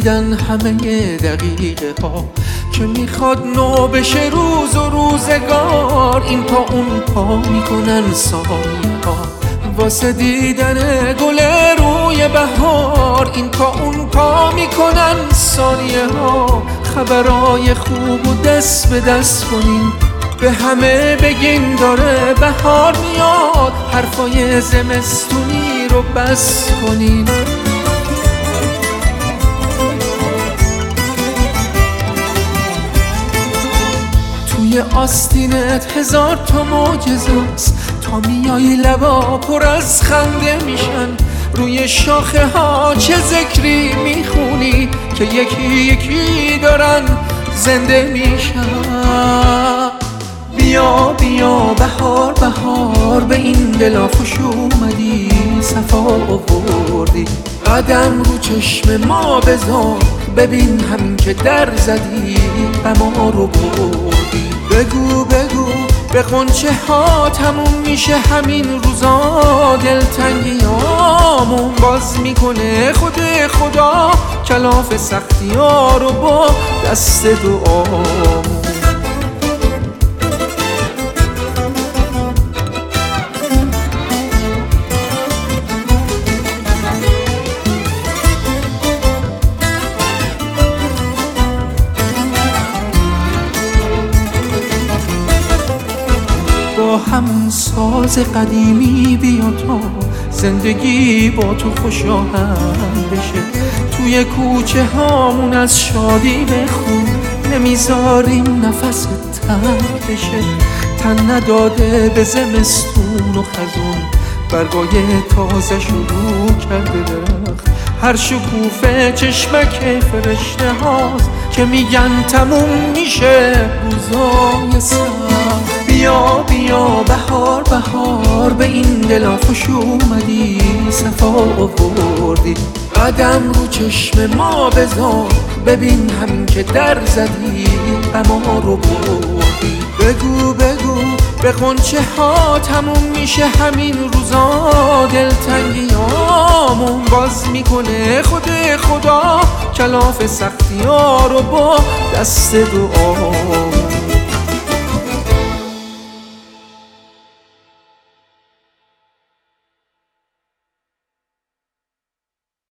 رسیدن همه دقیقه ها که میخواد نو بشه روز و روزگار. این پا اون پا میکنن ثانیه ها واسه دیدن گل روی بهار. این پا اون پا میکنن ثانیه ها. خبرای خوب و دست به دست کنین به همه بگین داره بهار میاد. حرفای زمستونی رو بس کنین. توی آستینت هزار تا معجزه است، تا میای لبا پر از خنده میشن. روی شاخه ها چه ذکری میخونی که یکی یکی دارن زنده میشن. بیا بیا بهار بهار به این دلا خوش اومدی، صفا آوردی. قدم رو چشم ما بذار ببین همین که در زدی غما رو بردی. بگو بگو به غنچه ها تموم میشه همین روزا. دلتنگیامون باز میکنه خود خدا کلاف سختی ها رو با دست دعامون. با همون ساز قدیمی بیا تا زندگی با تو خوش آهنگ بشه. توی کوچه هامون از شادی بخون نمیذاریم نفس تنگ بشه. تن نداده به زمستون و خزون برگای تازه شروع کرده درخت. هر شکوفه چشمک فرشته هاست که میگن تموم میشه روزای سخت. بیا بیا بهار بهار به این دلا خوش اومدی، صفا آوردی. قدم رو چشم ما بذار ببین همین که در زدی غما رو بردی. بگو بگو به غنچه ها تموم میشه همین روزا. دلتنگیامون باز میکنه خود خدا کلاف سختی ها رو با دست دعا.